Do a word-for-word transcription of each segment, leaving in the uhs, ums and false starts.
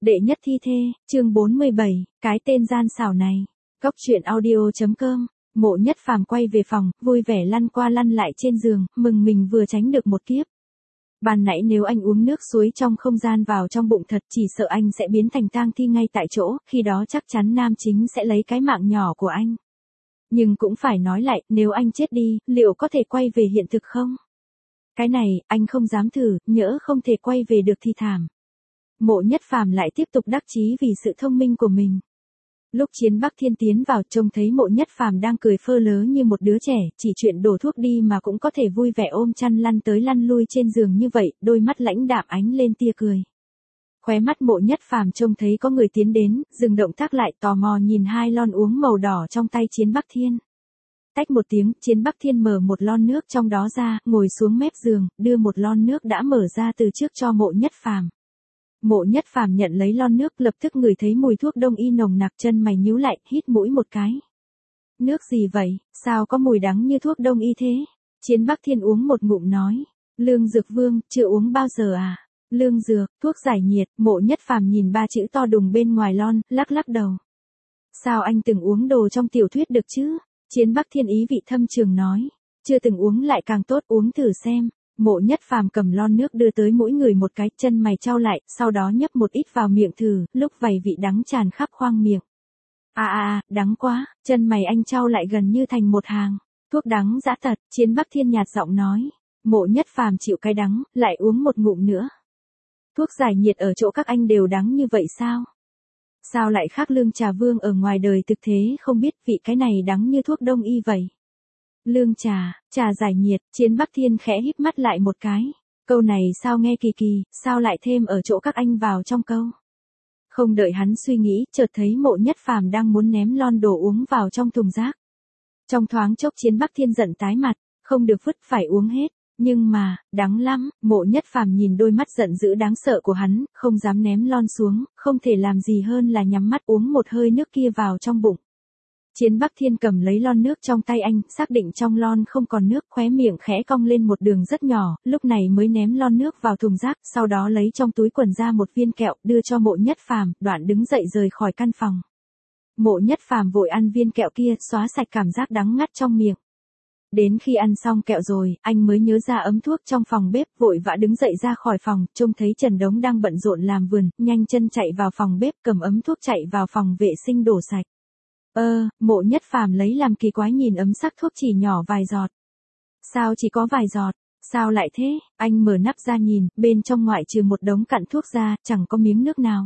Đệ nhất thi thê, chương bốn mươi bảy, cái tên gian xảo này. Góc truyện audio.com. Mộ Nhất Phàm quay về phòng, vui vẻ lăn qua lăn lại trên giường, mừng mình vừa tránh được một kiếp. Ban nãy nếu anh uống nước suối trong không gian vào trong bụng thật, chỉ sợ anh sẽ biến thành tang thi ngay tại chỗ, khi đó chắc chắn nam chính sẽ lấy cái mạng nhỏ của anh. Nhưng cũng phải nói lại, nếu anh chết đi, liệu có thể quay về hiện thực không? Cái này, anh không dám thử, nhỡ không thể quay về được thì thảm. Mộ Nhất Phàm lại tiếp tục đắc chí vì sự thông minh của mình. Lúc Chiến Bắc Thiên tiến vào, trông thấy Mộ Nhất Phàm đang cười phơ lớ như một đứa trẻ, chỉ chuyện đổ thuốc đi mà cũng có thể vui vẻ ôm chăn lăn tới lăn lui trên giường như vậy, đôi mắt lãnh đạm ánh lên tia cười. Khóe mắt Mộ Nhất Phàm trông thấy có người tiến đến, dừng động tác lại, tò mò nhìn hai lon uống màu đỏ trong tay Chiến Bắc Thiên. Tách một tiếng, Chiến Bắc Thiên mở một lon nước trong đó ra, ngồi xuống mép giường, đưa một lon nước đã mở ra từ trước cho Mộ Nhất Phàm. Mộ Nhất Phàm nhận lấy lon nước, lập tức ngửi thấy mùi thuốc đông y nồng nặc, chân mày nhíu lại, hít mũi một cái. Nước gì vậy, sao có mùi đắng như thuốc đông y thế? Chiến Bắc Thiên uống một ngụm nói. Lương Dược Vương, chưa uống bao giờ à? Lương Dược, thuốc giải nhiệt. Mộ Nhất Phàm nhìn ba chữ to đùng bên ngoài lon, lắc lắc đầu. Sao anh từng uống đồ trong tiểu thuyết được chứ? Chiến Bắc Thiên ý vị thâm trường nói. Chưa từng uống lại càng tốt, uống thử xem. Mộ Nhất Phàm cầm lon nước đưa tới mỗi người một cái, chân mày chau lại, sau đó nhấp một ít vào miệng thử, lúc vầy vị đắng tràn khắp khoang miệng. À à à, đắng quá, chân mày anh chau lại gần như thành một hàng. Thuốc đắng dã thật, Chiến Bắc Thiên nhạt giọng nói. Mộ Nhất Phàm chịu cái đắng, lại uống một ngụm nữa. Thuốc giải nhiệt ở chỗ các anh đều đắng như vậy sao? Sao lại khác Lương Trà Vương ở ngoài đời thực thế không biết vị cái này đắng như thuốc đông y vậy? Lương trà, trà giải nhiệt, Chiến Bắc Thiên khẽ híp mắt lại một cái. Câu này sao nghe kỳ kỳ, sao lại thêm ở chỗ các anh vào trong câu? Không đợi hắn suy nghĩ, chợt thấy Mộ Nhất Phàm đang muốn ném lon đồ uống vào trong thùng rác. Trong thoáng chốc Chiến Bắc Thiên giận tái mặt, không được vứt, phải uống hết. Nhưng mà, đắng lắm, Mộ Nhất Phàm nhìn đôi mắt giận dữ đáng sợ của hắn, không dám ném lon xuống, không thể làm gì hơn là nhắm mắt uống một hơi nước kia vào trong bụng. Chiến Bắc Thiên cầm lấy lon nước trong tay anh, xác định trong lon không còn nước, khóe miệng khẽ cong lên một đường rất nhỏ, lúc này mới ném lon nước vào thùng rác, sau đó lấy trong túi quần ra một viên kẹo, đưa cho Mộ Nhất Phàm, đoạn đứng dậy rời khỏi căn phòng. Mộ Nhất Phàm vội ăn viên kẹo kia, xóa sạch cảm giác đắng ngắt trong miệng. Đến khi ăn xong kẹo rồi, anh mới nhớ ra ấm thuốc trong phòng bếp, vội vã đứng dậy ra khỏi phòng, trông thấy Trần Đống đang bận rộn làm vườn, nhanh chân chạy vào phòng bếp, cầm ấm thuốc chạy vào phòng vệ sinh đổ sạch. Ơ, Mộ Nhất Phàm lấy làm kỳ quái nhìn ấm sắc thuốc chỉ nhỏ vài giọt. Sao chỉ có vài giọt, sao lại thế? Anh mở nắp ra nhìn, bên trong ngoại trừ một đống cặn thuốc ra, chẳng có miếng nước nào.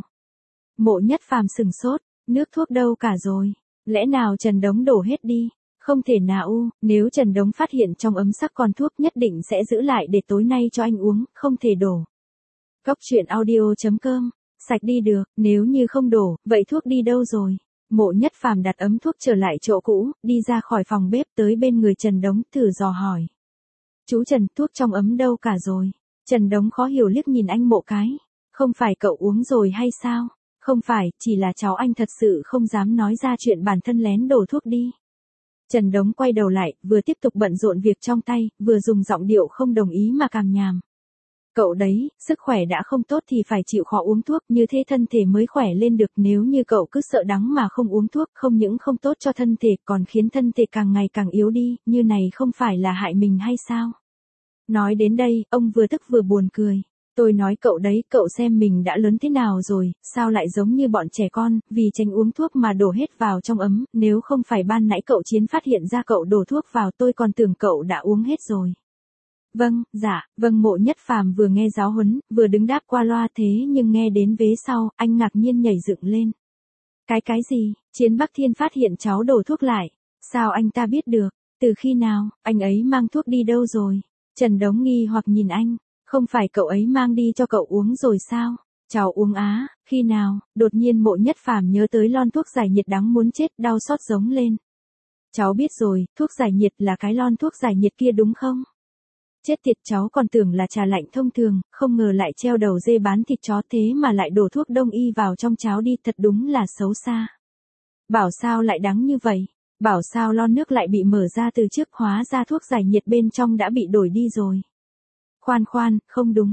Mộ Nhất Phàm sừng sốt, nước thuốc đâu cả rồi? Lẽ nào Trần Đống đổ hết đi? Không thể nào, nếu Trần Đống phát hiện trong ấm sắc còn thuốc nhất định sẽ giữ lại để tối nay cho anh uống, không thể đổ. Góc truyện audio.com, sạch đi được, nếu như không đổ, vậy thuốc đi đâu rồi? Mộ Nhất Phàm đặt ấm thuốc trở lại chỗ cũ, đi ra khỏi phòng bếp tới bên người Trần Đống, thử dò hỏi. Chú Trần, thuốc trong ấm đâu cả rồi? Trần Đống khó hiểu liếc nhìn anh Mộ cái. Không phải cậu uống rồi hay sao? Không phải, chỉ là cháu anh thật sự không dám nói ra chuyện bản thân lén đổ thuốc đi. Trần Đống quay đầu lại, vừa tiếp tục bận rộn việc trong tay, vừa dùng giọng điệu không đồng ý mà càm nhàm. Cậu đấy, sức khỏe đã không tốt thì phải chịu khó uống thuốc, như thế thân thể mới khỏe lên được, nếu như cậu cứ sợ đắng mà không uống thuốc, không những không tốt cho thân thể, còn khiến thân thể càng ngày càng yếu đi, như này không phải là hại mình hay sao? Nói đến đây, ông vừa tức vừa buồn cười. Tôi nói cậu đấy, cậu xem mình đã lớn thế nào rồi, sao lại giống như bọn trẻ con, vì tránh uống thuốc mà đổ hết vào trong ấm, nếu không phải ban nãy cậu Chiến phát hiện ra cậu đổ thuốc vào, tôi còn tưởng cậu đã uống hết rồi. Vâng, dạ, vâng. Mộ Nhất Phàm vừa nghe giáo huấn, vừa đứng đáp qua loa, thế nhưng nghe đến vế sau, anh ngạc nhiên nhảy dựng lên. Cái cái gì? Chiến Bắc Thiên phát hiện cháu đổ thuốc lại. Sao anh ta biết được? Từ khi nào? Anh ấy mang thuốc đi đâu rồi? Trần Đống nghi hoặc nhìn anh. Không phải cậu ấy mang đi cho cậu uống rồi sao? Cháu uống á, khi nào? Đột nhiên Mộ Nhất Phàm nhớ tới lon thuốc giải nhiệt đắng muốn chết, đau xót giống lên. Cháu biết rồi, thuốc giải nhiệt là cái lon thuốc giải nhiệt kia đúng không? Chết tiệt, cháu còn tưởng là trà lạnh thông thường, không ngờ lại treo đầu dê bán thịt chó, thế mà lại đổ thuốc đông y vào trong cháo đi, thật đúng là xấu xa. Bảo sao lại đắng như vậy? Bảo sao lon nước lại bị mở ra từ trước, hóa ra thuốc giải nhiệt bên trong đã bị đổi đi rồi. Khoan khoan, không đúng.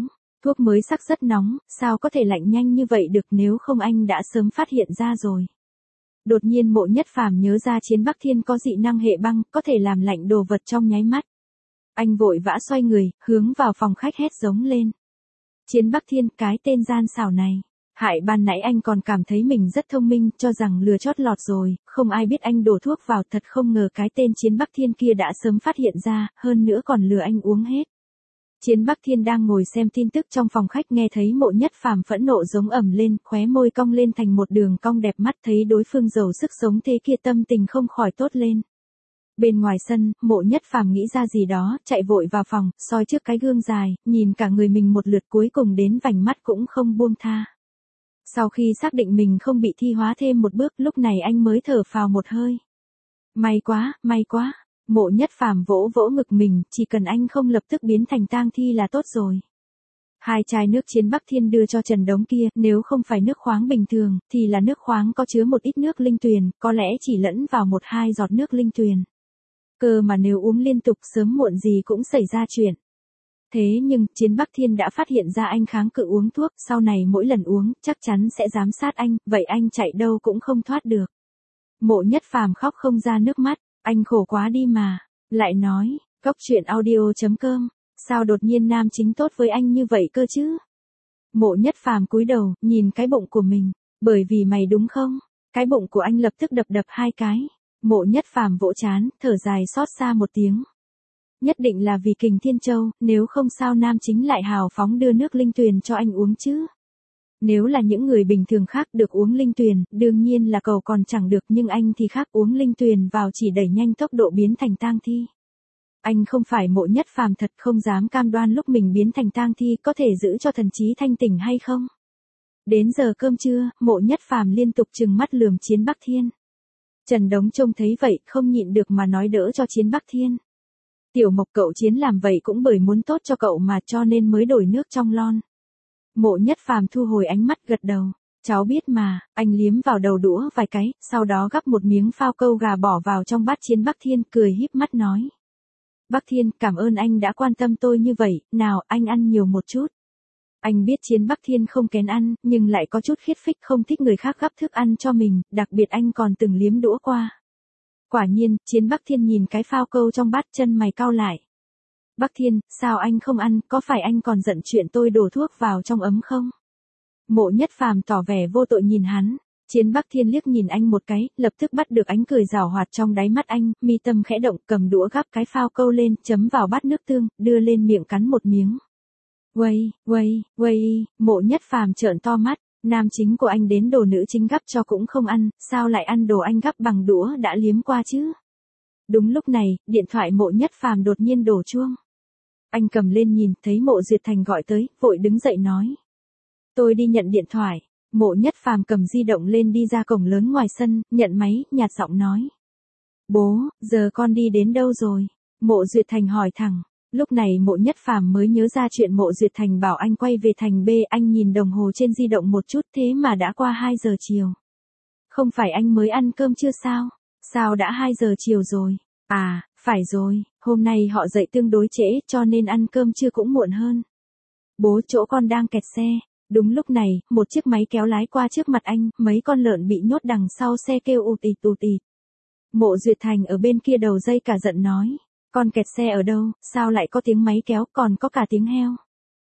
Thuốc mới sắc rất nóng, sao có thể lạnh nhanh như vậy được, nếu không anh đã sớm phát hiện ra rồi. Đột nhiên Mộ Nhất Phàm nhớ ra Chiến Bắc Thiên có dị năng hệ băng, có thể làm lạnh đồ vật trong nháy mắt. Anh vội vã xoay người, hướng vào phòng khách hét giống lên. Chiến Bắc Thiên, cái tên gian xảo này. Hại ban nãy anh còn cảm thấy mình rất thông minh, cho rằng lừa chót lọt rồi, không ai biết anh đổ thuốc vào, thật không ngờ cái tên Chiến Bắc Thiên kia đã sớm phát hiện ra, hơn nữa còn lừa anh uống hết. Chiến Bắc Thiên đang ngồi xem tin tức trong phòng khách, nghe thấy Mộ Nhất Phàm phẫn nộ giống ầm lên, khóe môi cong lên thành một đường cong đẹp mắt, thấy đối phương giàu sức sống thế kia tâm tình không khỏi tốt lên. Bên ngoài sân, Mộ Nhất Phàm nghĩ ra gì đó, chạy vội vào phòng, soi trước cái gương dài, nhìn cả người mình một lượt, cuối cùng đến vành mắt cũng không buông tha. Sau khi xác định mình không bị thi hóa thêm một bước, lúc này anh mới thở phào một hơi. May quá, may quá. Mộ Nhất Phàm vỗ vỗ ngực mình, chỉ cần anh không lập tức biến thành tang thi là tốt rồi. Hai chai nước Chiến Bắc Thiên đưa cho Trần Đống kia, nếu không phải nước khoáng bình thường, thì là nước khoáng có chứa một ít nước linh tuyền, có lẽ chỉ lẫn vào một hai giọt nước linh tuyền. Cơ mà nếu uống liên tục sớm muộn gì cũng xảy ra chuyện. Thế nhưng, Chiến Bắc Thiên đã phát hiện ra anh kháng cự uống thuốc, sau này mỗi lần uống, chắc chắn sẽ giám sát anh, vậy anh chạy đâu cũng không thoát được. Mộ Nhất Phàm khóc không ra nước mắt, anh khổ quá đi mà. Lại nói, Cốc Truyện Audio chấm com, sao đột nhiên nam chính tốt với anh như vậy cơ chứ? Mộ Nhất Phàm cúi đầu, nhìn cái bụng của mình, bởi vì mày đúng không? Cái bụng của anh lập tức đập đập hai cái. Mộ Nhất Phàm vỗ chán, thở dài xót xa một tiếng. Nhất định là vì Kình Thiên Châu, nếu không sao nam chính lại hào phóng đưa nước linh tuyền cho anh uống chứ. Nếu là những người bình thường khác được uống linh tuyền, đương nhiên là cầu còn chẳng được, nhưng anh thì khác, uống linh tuyền vào chỉ đẩy nhanh tốc độ biến thành tang thi. Anh không phải Mộ Nhất Phàm thật, không dám cam đoan lúc mình biến thành tang thi có thể giữ cho thần trí thanh tỉnh hay không. Đến giờ cơm trưa, Mộ Nhất Phàm liên tục trừng mắt lườm Chiến Bắc Thiên. Trần Đống trông thấy vậy, không nhịn được mà nói đỡ cho Chiến Bắc Thiên. Tiểu Mộc cậu Chiến làm vậy cũng bởi muốn tốt cho cậu mà, cho nên mới đổi nước trong lon. Mộ Nhất Phàm thu hồi ánh mắt gật đầu. Cháu biết mà, anh liếm vào đầu đũa vài cái, sau đó gắp một miếng phao câu gà bỏ vào trong bát Chiến Bắc Thiên, cười híp mắt nói. Bắc Thiên, cảm ơn anh đã quan tâm tôi như vậy, nào anh ăn nhiều một chút. Anh biết Chiến Bắc Thiên không kén ăn, nhưng lại có chút khiết phích, không thích người khác gắp thức ăn cho mình, đặc biệt anh còn từng liếm đũa qua. Quả nhiên, Chiến Bắc Thiên nhìn cái phao câu trong bát, chân mày cau lại. Bắc Thiên, sao anh không ăn, có phải anh còn giận chuyện tôi đổ thuốc vào trong ấm không? Mộ Nhất Phàm tỏ vẻ vô tội nhìn hắn. Chiến Bắc Thiên liếc nhìn anh một cái, lập tức bắt được ánh cười giảo hoạt trong đáy mắt anh, mi tâm khẽ động, cầm đũa gắp cái phao câu lên, chấm vào bát nước tương, đưa lên miệng cắn một miếng. Uầy, uầy, uầy, Mộ Nhất Phàm trợn to mắt, nam chính của anh đến đồ nữ chính gắp cho cũng không ăn, sao lại ăn đồ anh gắp bằng đũa đã liếm qua chứ? Đúng lúc này, điện thoại Mộ Nhất Phàm đột nhiên đổ chuông. Anh cầm lên nhìn, thấy Mộ Duyệt Thành gọi tới, vội đứng dậy nói. Tôi đi nhận điện thoại. Mộ Nhất Phàm cầm di động lên đi ra cổng lớn ngoài sân, nhận máy, nhạt giọng nói. Bố, giờ con đi đến đâu rồi? Mộ Duyệt Thành hỏi thẳng. Lúc này Mộ Nhất Phàm mới nhớ ra chuyện Mộ Duyệt Thành bảo anh quay về thành B, anh nhìn đồng hồ trên di động một chút, thế mà đã qua hai giờ chiều. Không phải anh mới ăn cơm chưa sao? Sao đã hai giờ chiều rồi? À, phải rồi, hôm nay họ dậy tương đối trễ, cho nên ăn cơm trưa cũng muộn hơn. Bố, chỗ con đang kẹt xe. Đúng lúc này, một chiếc máy kéo lái qua trước mặt anh, mấy con lợn bị nhốt đằng sau xe kêu ụt ịt ụt ịt. Mộ Duyệt Thành ở bên kia đầu dây cả giận nói. Con kẹt xe ở đâu, sao lại có tiếng máy kéo, còn có cả tiếng heo.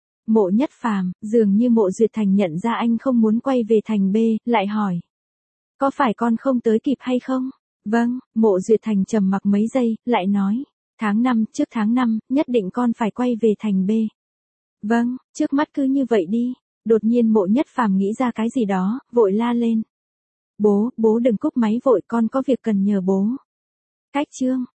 Mộ Nhất Phàm, dường như Mộ Duyệt Thành nhận ra anh không muốn quay về thành B, lại hỏi. Có phải con không tới kịp hay không? Vâng, Mộ Duyệt Thành trầm mặc mấy giây, lại nói. Tháng năm, trước tháng năm, nhất định con phải quay về thành B. Vâng, trước mắt cứ như vậy đi. Đột nhiên Mộ Nhất Phàm nghĩ ra cái gì đó, vội la lên. Bố, bố đừng cúp máy vội, con có việc cần nhờ bố. Cách chương.